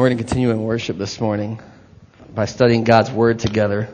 We're going to continue in worship this morning by studying God's Word together.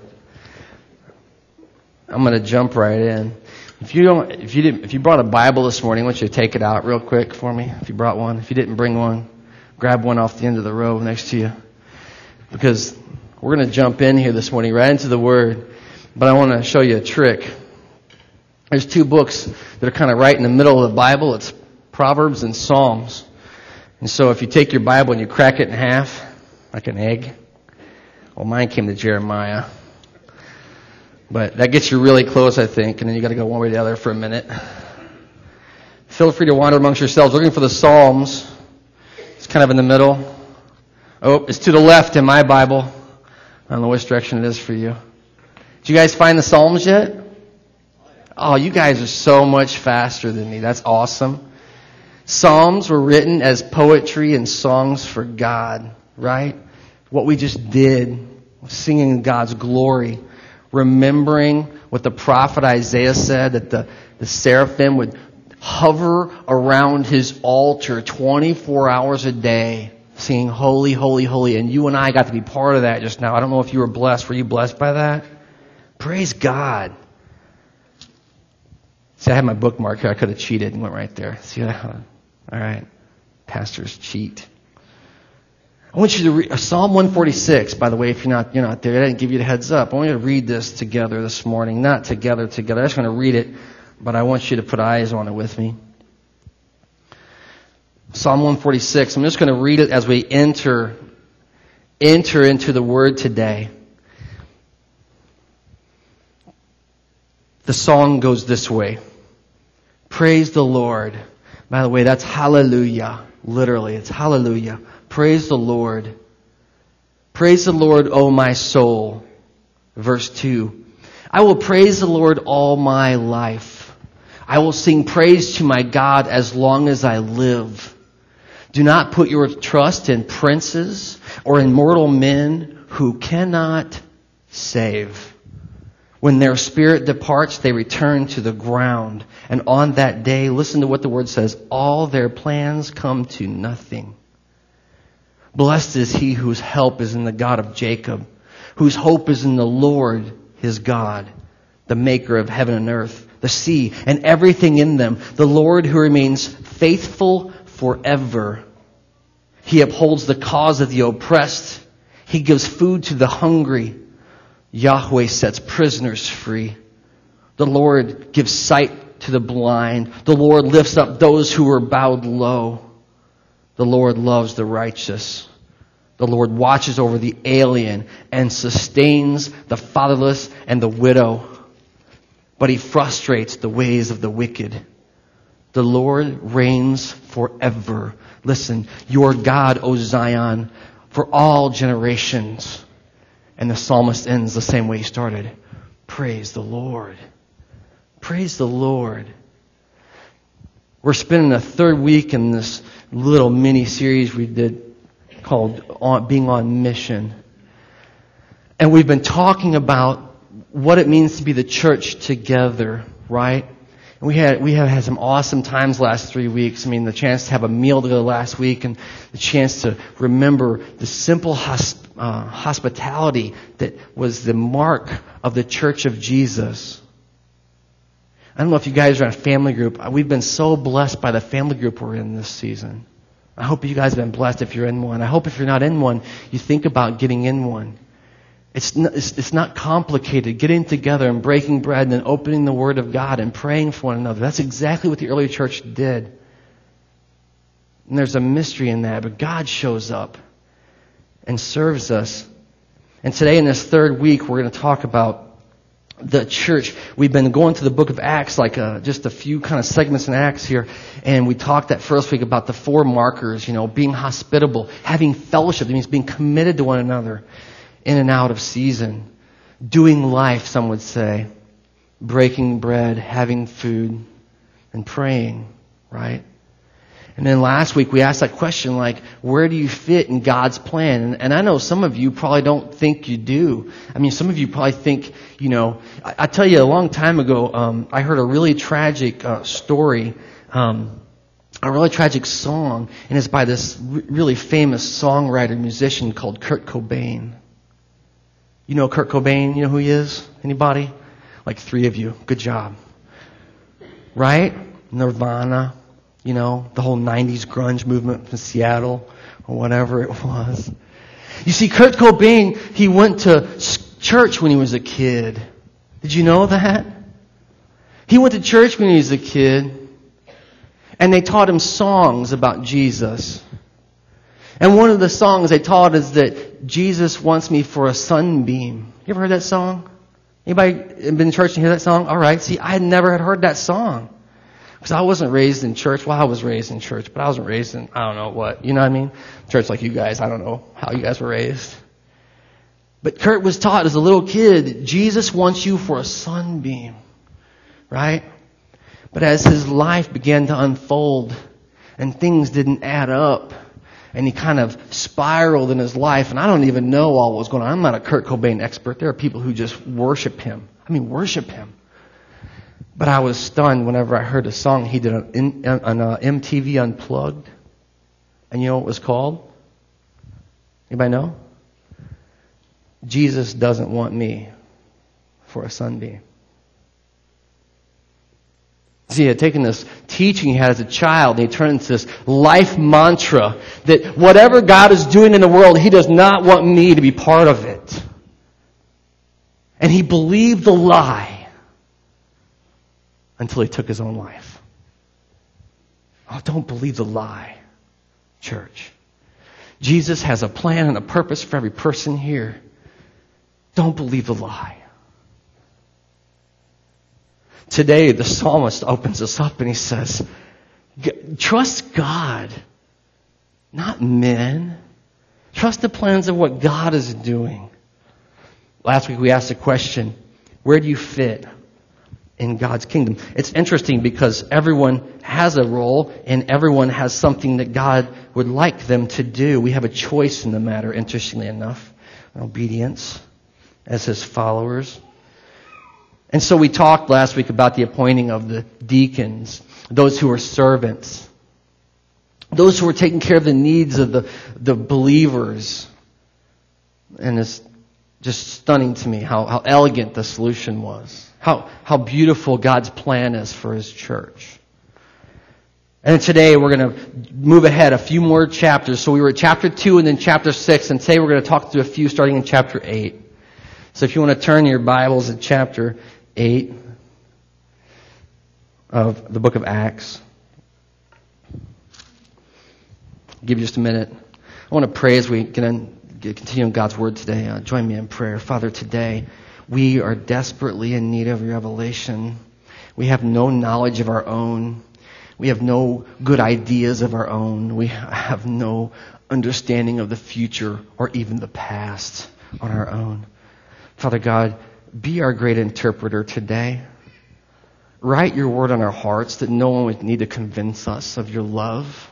I'm going to jump right in. If you brought a Bible this morning, I want you to take it out real quick for me. If you brought one, if you didn't bring one, grab one off the end of the row next to you, because we're going to jump in here this morning right into the Word. But I want to show you a trick. There's two books that are kind of right in the middle of the Bible. It's Proverbs and Psalms. And so if you take your Bible and you crack it in half, like an egg, well, mine came to Jeremiah. But that gets you really close, I think, and then you got to go one way or the other for a minute. Feel free to wander amongst yourselves, looking for the Psalms. It's kind of in the middle. Oh, it's to the left in my Bible. I don't know which direction it is for you. Did you guys find the Psalms yet? Oh, you guys are so much faster than me. That's awesome. Psalms were written as poetry and songs for God, right? What we just did, singing God's glory, remembering what the prophet Isaiah said, that the seraphim would hover around his altar 24 hours a day, singing holy, holy, holy. And you and I got to be part of that just now. I don't know if you were blessed. Were you blessed by that? Praise God. See, I had my bookmark here. I could have cheated and went right there. See that? All right. Pastors cheat. I want you to read Psalm 146, by the way, if you're not there. I didn't give you the heads up. I want you to read this together this morning. Not together. I just want to read it, but I want you to put eyes on it with me. Psalm 146. I'm just going to read it as we enter into the Word today. The song goes this way. Praise the Lord. By the way, that's hallelujah. Literally, it's hallelujah. Praise the Lord. Praise the Lord, O my soul. Verse 2. I will praise the Lord all my life. I will sing praise to my God as long as I live. Do not put your trust in princes or in mortal men who cannot save. When their spirit departs, they return to the ground. And on that day, listen to what the Word says, all their plans come to nothing. Blessed is he whose help is in the God of Jacob, whose hope is in the Lord his God, the maker of heaven and earth, the sea, and everything in them, the Lord who remains faithful forever. He upholds the cause of the oppressed. He gives food to the hungry. Yahweh sets prisoners free. The Lord gives sight to the blind. The Lord lifts up those who are bowed low. The Lord loves the righteous. The Lord watches over the alien and sustains the fatherless and the widow. But he frustrates the ways of the wicked. The Lord reigns forever. Listen, your God, O Zion, for all generations. And the psalmist ends the same way he started. Praise the Lord. Praise the Lord. We're spending the third week in this little mini-series we did called Being on Mission. And we've been talking about what it means to be the church together, right? And we have had some awesome times last 3 weeks. I mean, the chance to have a meal together last week and the chance to remember the simple hospitality that was the mark of the Church of Jesus. I don't know if you guys are in a family group. We've been so blessed by the family group we're in this season. I hope you guys have been blessed if you're in one. I hope if you're not in one, you think about getting in one. It's not complicated. Getting together and breaking bread and then opening the Word of God and praying for one another. That's exactly what the early church did. And there's a mystery in that, but God shows up and serves us. And today in this third week, we're going to talk about the church. We've been going through the book of Acts, just a few kind of segments in Acts here. And we talked that first week about the 4 markers, being hospitable, having fellowship. That means being committed to one another. In and out of season, doing life, some would say, breaking bread, having food, and praying, right? And then last week we asked that question, where do you fit in God's plan? And I know some of you probably don't think you do. I mean, some of you probably think, I tell you, a long time ago, I heard a really tragic story a really tragic song, and it's by this really famous songwriter, musician called Kurt Cobain. You know Kurt Cobain? You know who he is? Anybody? Like 3 of you. Good job. Right? Nirvana. You know, the whole 90s grunge movement from Seattle or whatever it was. You see, Kurt Cobain, he went to church when he was a kid. Did you know that? He went to church when he was a kid. And they taught him songs about Jesus. And one of the songs they taught is that Jesus wants me for a sunbeam. You ever heard that song? Anybody been in church and hear that song? All right. See, I had never heard that song. Because I wasn't raised in church. Well, I was raised in church, but I wasn't raised in, I don't know what. You know what I mean? Church like you guys. I don't know how you guys were raised. But Kurt was taught as a little kid that Jesus wants you for a sunbeam. Right? But as his life began to unfold and things didn't add up and he kind of spiraled in his life, and I don't even know all what was going on. I'm not a Kurt Cobain expert. There are people who just worship him. Worship him. But I was stunned whenever I heard a song he did on MTV Unplugged. And you know what it was called? Anybody know? Jesus doesn't want me for a sunbeam. See, he had taken this teaching he had as a child, and he turned it into this life mantra that whatever God is doing in the world, he does not want me to be part of it. And he believed the lie until he took his own life. Oh, don't believe the lie, church. Jesus has a plan and a purpose for every person here. Don't believe the lie. Today, the psalmist opens us up and he says, trust God, not men. Trust the plans of what God is doing. Last week we asked the question, where do you fit in God's kingdom? It's interesting because everyone has a role and everyone has something that God would like them to do. We have a choice in the matter, interestingly enough. Obedience as his followers. And so we talked last week about the appointing of the deacons, those who are servants, those who are taking care of the needs of the believers. And it's just stunning to me how elegant the solution was, how beautiful God's plan is for his church. And today we're going to move ahead a few more chapters. So we were at chapter 2 and then chapter 6, and today we're going to talk through a few starting in chapter 8. So if you want to turn your Bibles to chapter 8 of the book of Acts. I'll give you just a minute. I want to pray as we continue in God's Word today. Join me in prayer. Father, today we are desperately in need of revelation. We have no knowledge of our own. We have no good ideas of our own. We have no understanding of the future or even the past on our own. Father God, be our great interpreter today. Write your word on our hearts that no one would need to convince us of your love.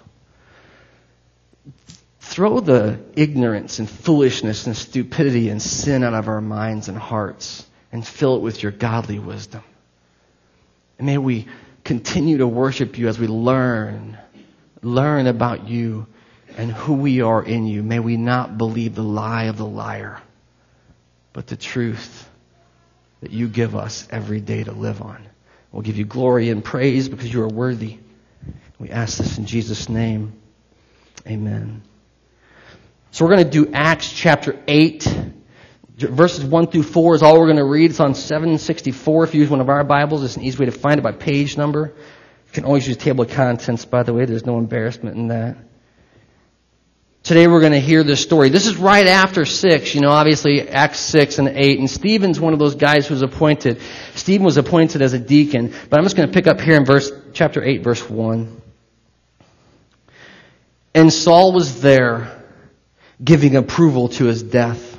Throw the ignorance and foolishness and stupidity and sin out of our minds and hearts and fill it with your godly wisdom. And may we continue to worship you as we learn about you and who we are in you. May we not believe the lie of the liar, but the truth that you give us every day to live on. We'll give you glory and praise because you are worthy. We ask this in Jesus' name. Amen. So we're going to do Acts chapter 8. Verses 1 through 4 is all we're going to read. It's on 764 if you use one of our Bibles. It's an easy way to find it by page number. You can always use table of contents, by the way. There's no embarrassment in that. Today we're going to hear this story. This is right after 6, obviously Acts 6 and 8. And Stephen's one of those guys who's appointed. Stephen was appointed as a deacon. But I'm just going to pick up here in chapter 8, verse 1. And Saul was there, giving approval to his death.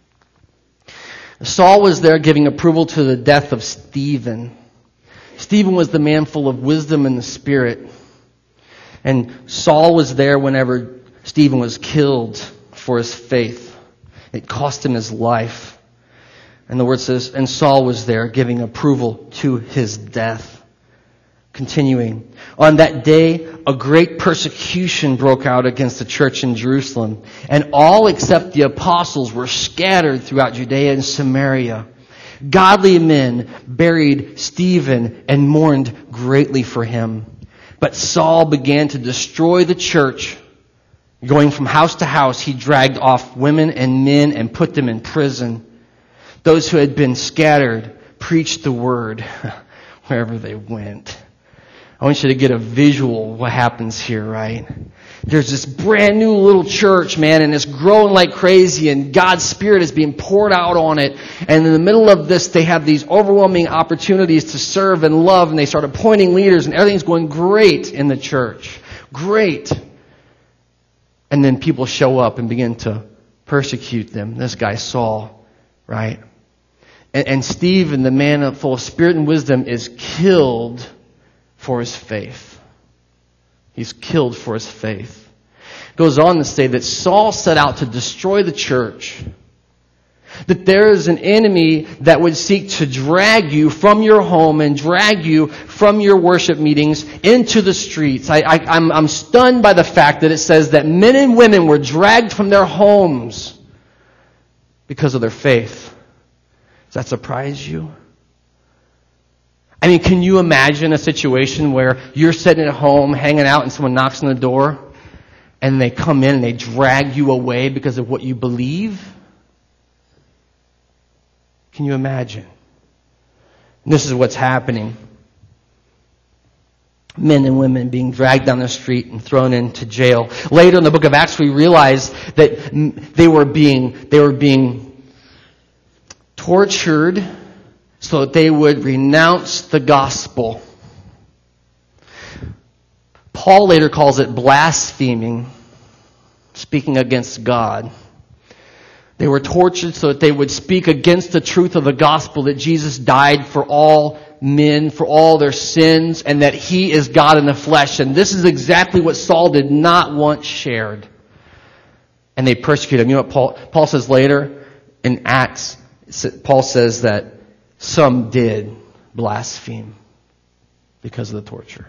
Saul was there giving approval to the death of Stephen. Stephen was the man full of wisdom and the Spirit. And Saul was there whenever Stephen was killed for his faith. It cost him his life. And the word says, and Saul was there giving approval to his death. Continuing. On that day, a great persecution broke out against the church in Jerusalem, and all except the apostles were scattered throughout Judea and Samaria. Godly men buried Stephen and mourned greatly for him. But Saul began to destroy the church. Going from house to house, he dragged off women and men and put them in prison. Those who had been scattered preached the word wherever they went. I want you to get a visual of what happens here, right? There's this brand new little church, man, and it's growing like crazy, and God's Spirit is being poured out on it. And in the middle of this, they have these overwhelming opportunities to serve and love, and they start appointing leaders, and everything's going great in the church. Great. And then people show up and begin to persecute them. This guy, Saul, right? And Stephen, the man full of spirit and wisdom, is killed for his faith. He's killed for his faith. Goes on to say that Saul set out to destroy the church. That there is an enemy that would seek to drag you from your home and drag you from your worship meetings into the streets. I'm stunned by the fact that it says that men and women were dragged from their homes because of their faith. Does that surprise you? I mean, can you imagine a situation where you're sitting at home, hanging out, and someone knocks on the door, and they come in and they drag you away because of what you believe? Can you imagine? And this is what's happening. Men and women being dragged down the street and thrown into jail. Later in the book of Acts, we realize that they were being tortured so that they would renounce the gospel. Paul later calls it blaspheming, speaking against God. They were tortured so that they would speak against the truth of the gospel, that Jesus died for all men, for all their sins, and that He is God in the flesh. And this is exactly what Saul did not want shared. And they persecuted him. You know what Paul says later in Acts? Paul says that some did blaspheme because of the torture.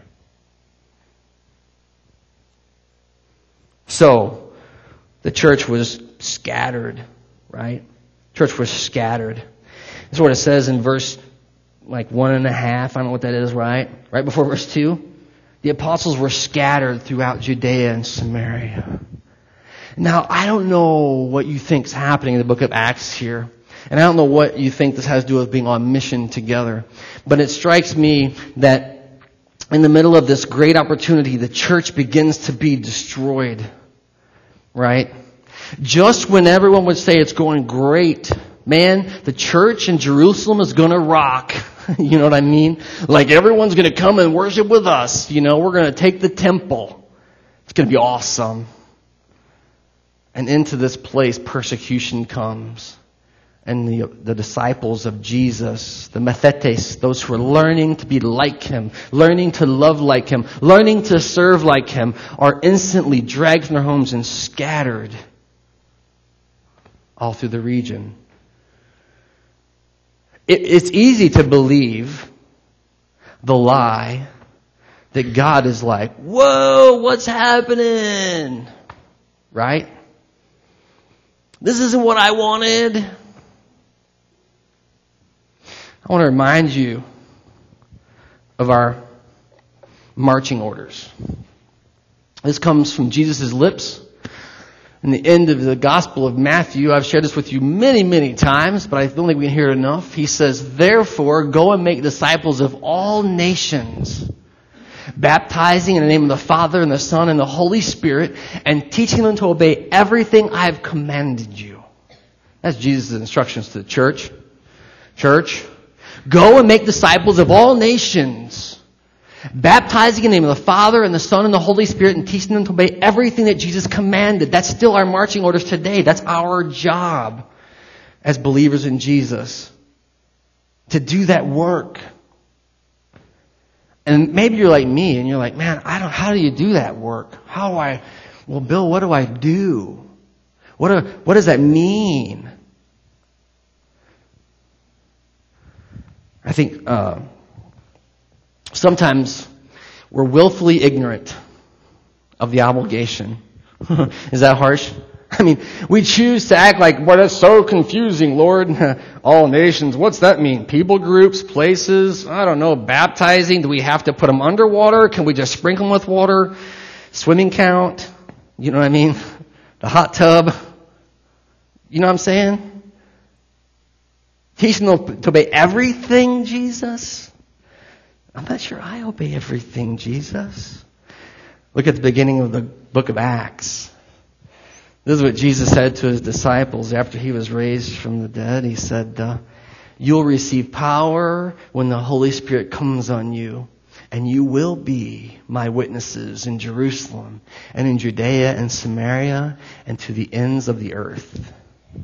So, the church was scattered, right? Church was scattered. This is what it says in verse 1.5. I don't know what that is, right? Right before verse 2. The apostles were scattered throughout Judea and Samaria. Now, I don't know what you think is happening in the book of Acts here. And I don't know what you think this has to do with being on mission together. But it strikes me that in the middle of this great opportunity, the church begins to be destroyed. Right? Just when everyone would say it's going great, man, the church in Jerusalem is going to rock. You know what I mean? Like everyone's going to come and worship with us. You know, we're going to take the temple. It's going to be awesome. And into this place, persecution comes. And the disciples of Jesus, the Mathetes, those who are learning to be like Him, learning to love like Him, learning to serve like Him, are instantly dragged from their homes and scattered all through the region. It's easy to believe the lie that God is like, whoa, what's happening? Right? This isn't what I wanted. I want to remind you of our marching orders. This comes from Jesus' lips in the end of the Gospel of Matthew. I've shared this with you many, many times, but I don't think we can hear it enough. He says, therefore, go and make disciples of all nations, baptizing in the name of the Father and the Son and the Holy Spirit, and teaching them to obey everything I have commanded you. That's Jesus' instructions to the church. Church, go and make disciples of all nations, baptizing in the name of the Father and the Son and the Holy Spirit, and teaching them to obey everything that Jesus commanded. That's still our marching orders today. That's our job as believers in Jesus, to do that work. And maybe you're like me, and you're like, man, how do you do that work? Well, Bill, what do I do? What does that mean? I think sometimes We're willfully ignorant of the obligation. Is that harsh? I mean, we choose to act like, well, that's so confusing, Lord. All nations, what's that mean? People groups, places, I don't know, baptizing. Do we have to put them underwater? Can we just sprinkle them with water? Swimming count? You know what I mean? The hot tub? You know what I'm saying? Teaching them to obey everything, Jesus? I'm not sure I obey everything, Jesus. Look at the beginning of the book of Acts. This is what Jesus said to his disciples after he was raised from the dead. He said, you'll receive power when the Holy Spirit comes on you, and you will be my witnesses in Jerusalem and in Judea and Samaria and to the ends of the earth.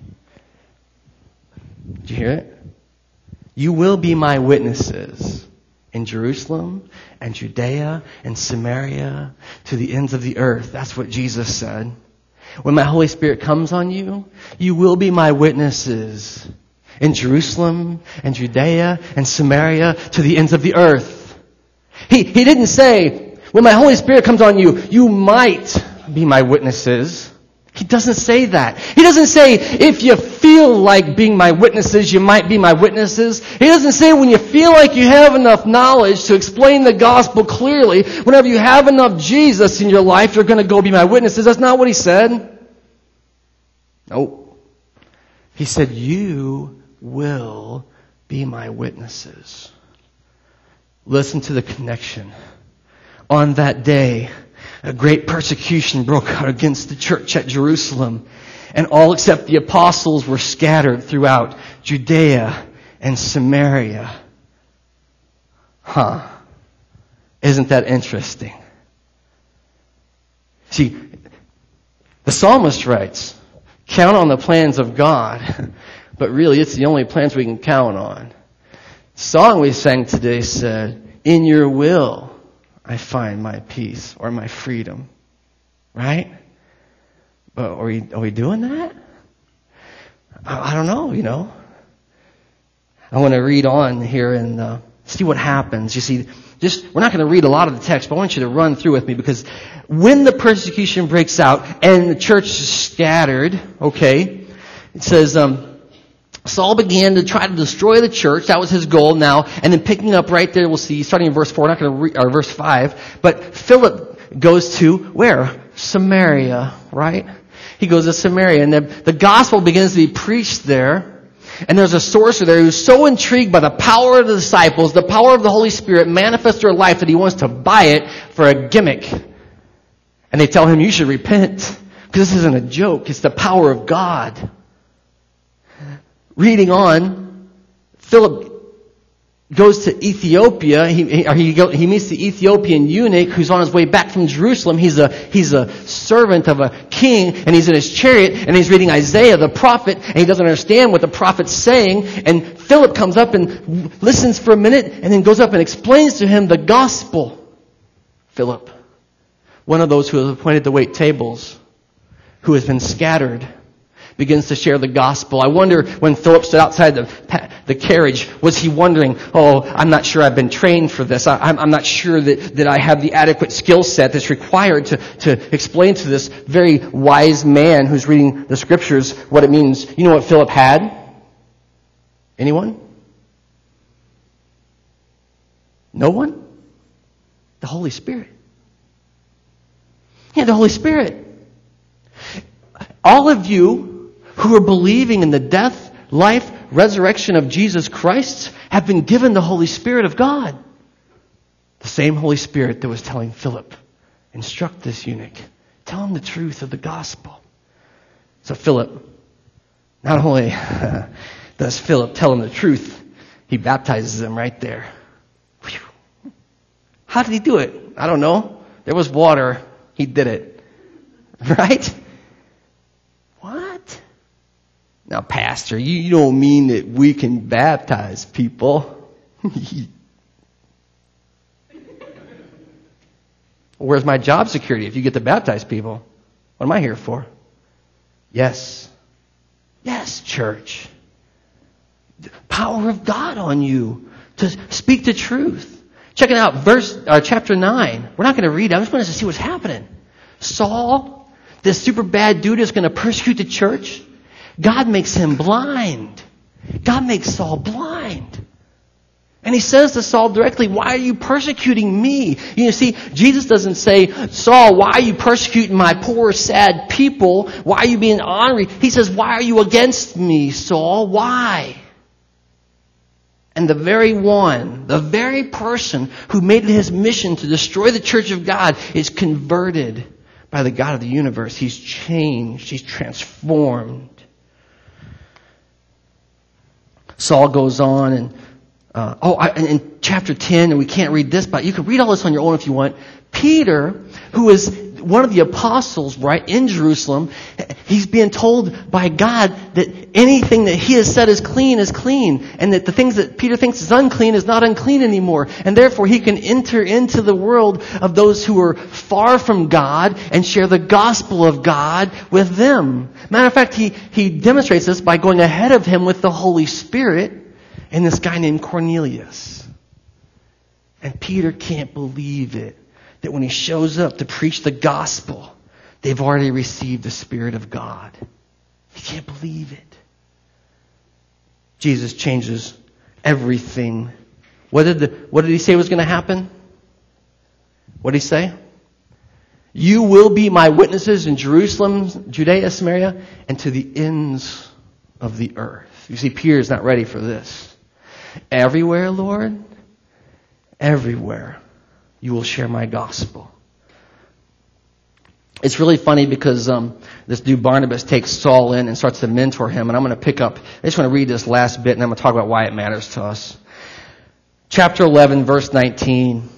Did you hear it? You will be my witnesses in Jerusalem and Judea and Samaria to the ends of the earth. That's what Jesus said. When my Holy Spirit comes on you, you will be my witnesses in Jerusalem and Judea and Samaria to the ends of the earth. He didn't say, when my Holy Spirit comes on you, you might be my witnesses. He doesn't say that. He doesn't say, if you feel like being my witnesses, you might be my witnesses. He doesn't say, when you feel like you have enough knowledge to explain the gospel clearly, whenever you have enough Jesus in your life, you're going to go be my witnesses. That's not what he said. Nope. He said, you will be my witnesses. Listen to the connection. On that day, a great persecution broke out against the church at Jerusalem, and all except the apostles were scattered throughout Judea and Samaria. Isn't that interesting? See, the psalmist writes, count on the plans of God, but really it's the only plans we can count on. The song we sang today said, in your will I find my peace or my freedom. Right? But are we doing that? I don't know, I want to read on here and see what happens. You see, we're not going to read a lot of the text, but I want you to run through with me, because when the persecution breaks out and the church is scattered, okay, it says, Saul began to try to destroy the church. That was his goal now. And then picking up right there, we'll see, starting in verse 4, not going to read, or verse 5, but Philip goes to where? Samaria, right? He goes to Samaria, and the gospel begins to be preached there. And there's a sorcerer there who's so intrigued by the power of the disciples, the power of the Holy Spirit manifest their life, that he wants to buy it for a gimmick. And they tell him, you should repent, because this isn't a joke. It's the power of God. Reading on, Philip goes to Ethiopia. He meets the Ethiopian eunuch who's on his way back from Jerusalem. He's a servant of a king, and he's in his chariot, and he's reading Isaiah the prophet, and he doesn't understand what the prophet's saying. And Philip comes up and listens for a minute, and then goes up and explains to him the gospel. Philip, one of those who is appointed to wait tables, who has been scattered, begins to share the gospel. I wonder, when Philip stood outside the carriage, was he wondering, I'm not sure I've been trained for this. I'm not sure that I have the adequate skill set that's required to explain to this very wise man who's reading the scriptures what it means. You know what Philip had? Anyone? No one? The Holy Spirit. He had the Holy Spirit. All of you who are believing in the death, life, resurrection of Jesus Christ have been given the Holy Spirit of God. The same Holy Spirit that was telling Philip, instruct this eunuch. Tell him the truth of the gospel. So Philip, not only does Philip tell him the truth, he baptizes him right there. Whew. How did he do it? I don't know. There was water. He did it. Right? What? Now, Pastor, you don't mean that we can baptize people. Where's my job security if you get to baptize people? What am I here for? Yes. Yes, church. The power of God on you to speak the truth. Check it out, chapter 9. We're not going to read it. I just want us to see what's happening. Saul, this super bad dude is going to persecute the church. God makes him blind. God makes Saul blind. And he says to Saul directly, why are you persecuting me? You see, Jesus doesn't say, Saul, why are you persecuting my poor, sad people? Why are you being ornery? He says, why are you against me, Saul? Why? And the very person who made it his mission to destroy the church of God is converted by the God of the universe. He's changed. He's transformed. Saul goes on and in chapter 10, and we can't read this, but you can read all this on your own if you want. Peter, who is one of the apostles, right, in Jerusalem, he's being told by God that anything that he has said is clean, and that the things that Peter thinks is unclean is not unclean anymore. And therefore he can enter into the world of those who are far from God and share the gospel of God with them. Matter of fact, he demonstrates this by going ahead of him with the Holy Spirit and this guy named Cornelius. And Peter can't believe it, that when he shows up to preach the gospel, they've already received the Spirit of God. He can't believe it. Jesus changes everything. What did he say was going to happen? What did he say? You will be my witnesses in Jerusalem, Judea, Samaria, and to the ends of the earth. You see, Peter's not ready for this. Everywhere, Lord, everywhere you will share my gospel. It's really funny because this dude Barnabas takes Saul in and starts to mentor him. And I'm going to pick up, I just want to read this last bit and I'm going to talk about why it matters to us. Chapter 11, verse 19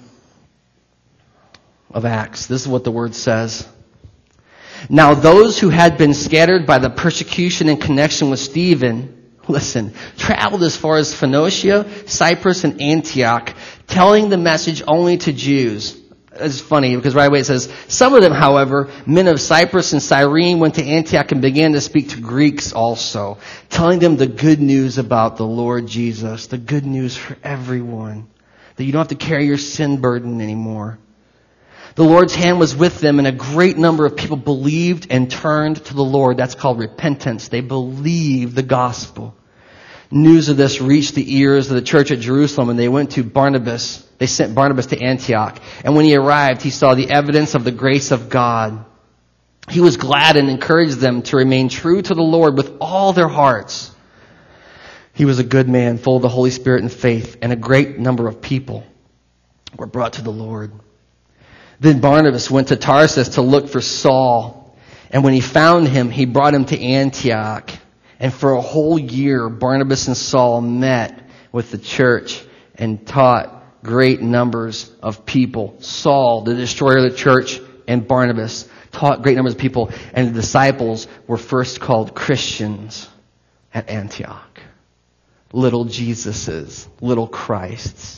of Acts. This is what the word says. Now those who had been scattered by the persecution in connection with Stephen, listen, traveled as far as Phoenicia, Cyprus, and Antioch, telling the message only to Jews. It's funny because right away it says, some of them, however, men of Cyprus and Cyrene, went to Antioch and began to speak to Greeks also, telling them the good news about the Lord Jesus, the good news for everyone, that you don't have to carry your sin burden anymore. The Lord's hand was with them, and a great number of people believed and turned to the Lord. That's called repentance. They believed the gospel. News of this reached the ears of the church at Jerusalem, and they went to Barnabas. They sent Barnabas to Antioch. And when he arrived, he saw the evidence of the grace of God. He was glad and encouraged them to remain true to the Lord with all their hearts. He was a good man, full of the Holy Spirit and faith, and a great number of people were brought to the Lord. Then Barnabas went to Tarsus to look for Saul. And when he found him, he brought him to Antioch. And for a whole year, Barnabas and Saul met with the church and taught great numbers of people. Saul, the destroyer of the church, and Barnabas taught great numbers of people. And the disciples were first called Christians at Antioch. Little Jesuses, little Christs.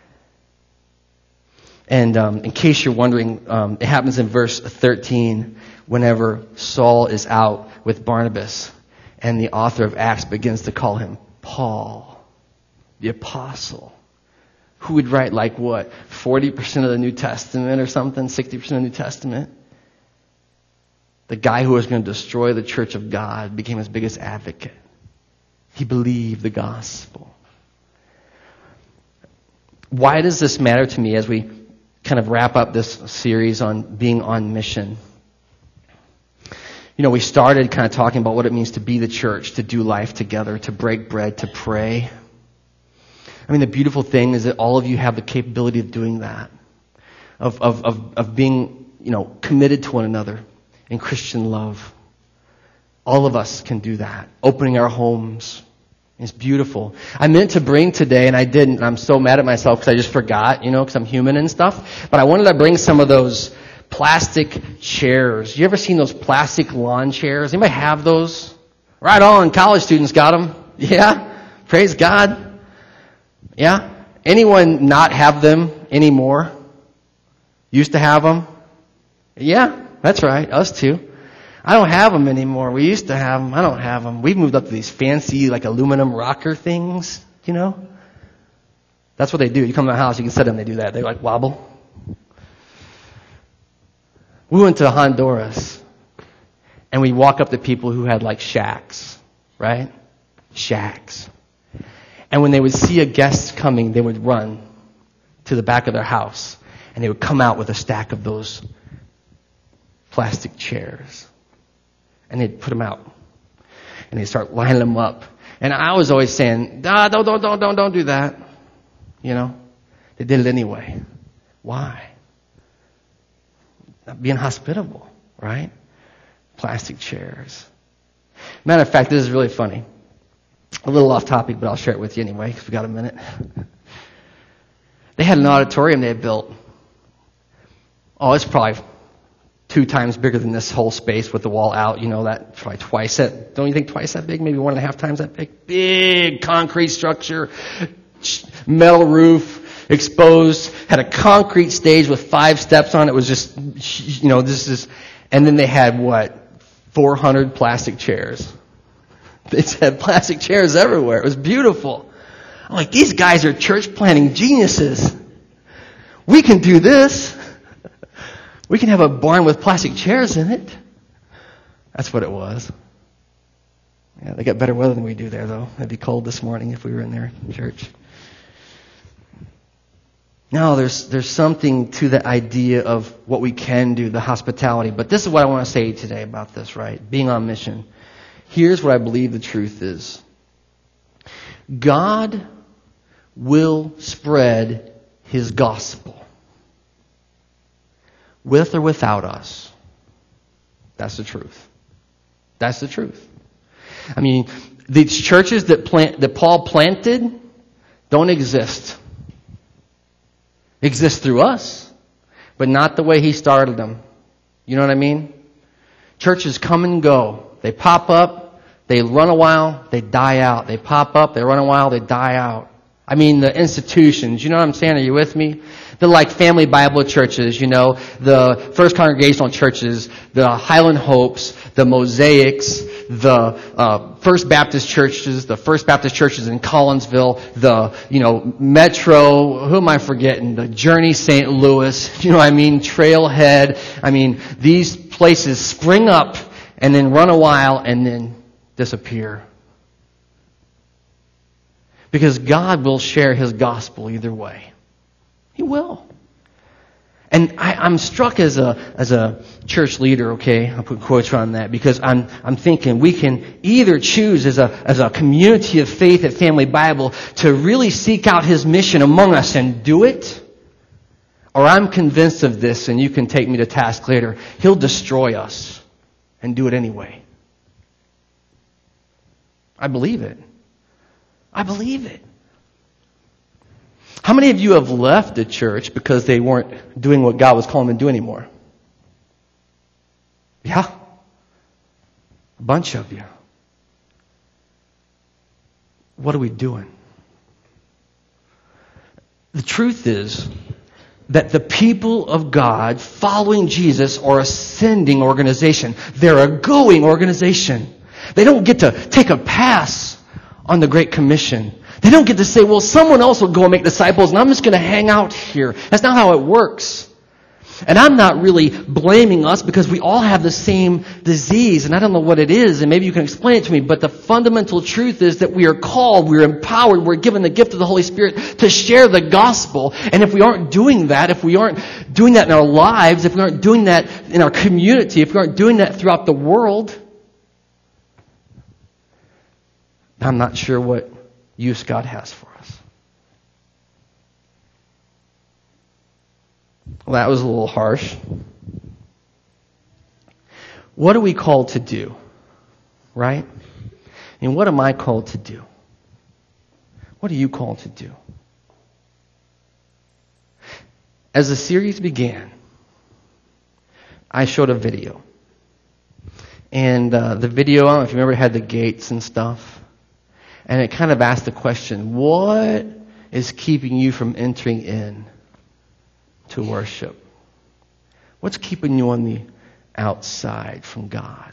And in case you're wondering, it happens in verse 13 whenever Saul is out with Barnabas. And the author of Acts begins to call him Paul, the apostle, who would write 40% of the New Testament or something, 60% of the New Testament. The guy who was going to destroy the church of God became his biggest advocate. He believed the gospel. Why does this matter to me as we kind of wrap up this series on being on mission? You know, we started kind of talking about what it means to be the church, to do life together, to break bread, to pray. I mean, the beautiful thing is that all of you have the capability of doing that, of being, committed to one another in Christian love. All of us can do that. Opening our homes. It's beautiful. I meant to bring today, and I didn't. And I'm so mad at myself because I just forgot, because I'm human and stuff. But I wanted to bring some of those plastic chairs. You ever seen those plastic lawn chairs? Anybody have those? Right on. College students got them. Yeah. Praise God. Yeah. Anyone not have them anymore? Used to have them? Yeah. That's right. Us too. I don't have them anymore. We used to have them. I don't have them. We've moved up to these fancy, aluminum rocker things, That's what they do. You come to my house, you can sit them, they do that. They like wobble. We went to Honduras, and we walk up to people who had like shacks, right? Shacks. And when they would see a guest coming, they would run to the back of their house, and they would come out with a stack of those plastic chairs. And they'd put them out. And they'd start lining them up. And I was always saying, don't do that. You know? They did it anyway. Why? Not being hospitable, right? Plastic chairs. Matter of fact, this is really funny. A little off topic, but I'll share it with you anyway, because we got a minute. They had an auditorium they had built. Oh, it's probably 2 times bigger than this whole space with the wall out. You know, that probably twice that. Don't you think twice that big? Maybe 1.5 times that big. Big concrete structure, metal roof, exposed. Had a concrete stage with 5 steps on it. It was just, you know, this is. And then they had 400 plastic chairs. They had plastic chairs everywhere. It was beautiful. I'm like, these guys are church planting geniuses. We can do this. We can have a barn with plastic chairs in it. That's what it was. Yeah, they got better weather than we do there, though. It'd be cold this morning if we were in their church. No, there's something to the idea of what we can do, the hospitality. But this is what I want to say today about this, right? Being on mission. Here's what I believe the truth is. God will spread His gospel. With or without us. That's the truth. That's the truth. I mean, these churches that Paul planted don't exist. Exist through us, but not the way he started them. You know what I mean? Churches come and go. They pop up, they run a while, they die out. They pop up, they run a while, they die out. I mean, the institutions, you know what I'm saying? Are you with me? The like family Bible churches, you know, the First Congregational churches, the Highland Hopes, the Mosaics, the First Baptist churches, the First Baptist churches in Collinsville, the, you know, Metro, who am I forgetting? The Journey St. Louis, you know what I mean? Trailhead. I mean, these places spring up and then run a while and then disappear. Because God will share His gospel either way. He will. And I'm struck as a church leader, okay? I'll put quotes on that because I'm thinking we can either choose as a community of faith at Family Bible to really seek out His mission among us and do it, or I'm convinced of this, and you can take me to task later. He'll destroy us and do it anyway. I believe it. I believe it. How many of you have left the church because they weren't doing what God was calling them to do anymore? Yeah. A bunch of you. What are we doing? The truth is that the people of God following Jesus are a sending organization. They're a going organization. They don't get to take a pass on the Great Commission. They don't get to say, well, someone else will go and make disciples and I'm just going to hang out here. That's not how it works. And I'm not really blaming us because we all have the same disease and I don't know what it is and maybe you can explain it to me, but the fundamental truth is that we are called, we're empowered, we're given the gift of the Holy Spirit to share the gospel. And if we aren't doing that, if we aren't doing that in our lives, if we aren't doing that in our community, if we aren't doing that throughout the world, I'm not sure what use God has for us. Well, that was a little harsh. What are we called to do? Right? And what am I called to do? What are you called to do? As the series began, I showed a video. And the video, I don't know if you remember, it had the gates and stuff. And it kind of asked the question, what is keeping you from entering in to worship? What's keeping you on the outside from God?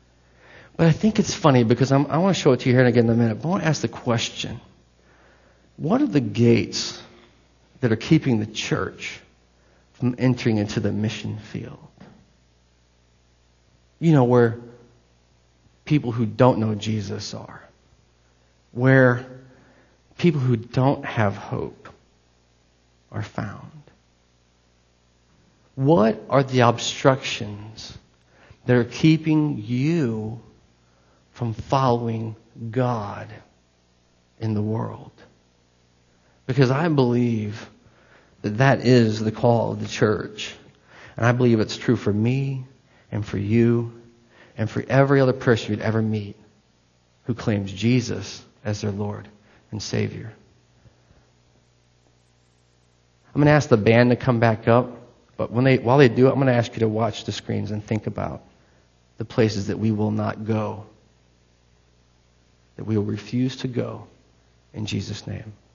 But I think it's funny because I want to show it to you here again in a minute. But I want to ask the question, what are the gates that are keeping the church from entering into the mission field? You know, where people who don't know Jesus are. Where people who don't have hope are found. What are the obstructions that are keeping you from following God in the world? Because I believe that that is the call of the church. And I believe it's true for me and for you and for every other person you'd ever meet who claims Jesus as their Lord and Savior. I'm going to ask the band to come back up, but while they do it, I'm going to ask you to watch the screens and think about the places that we will not go, that we will refuse to go in Jesus' name.